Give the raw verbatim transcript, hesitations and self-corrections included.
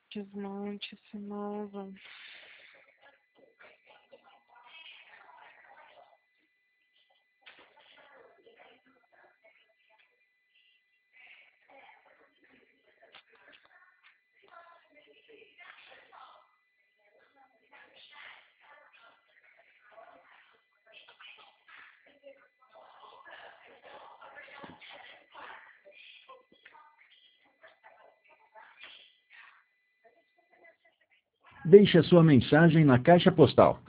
Desmonte esse novo. Deixe a sua mensagem na caixa postal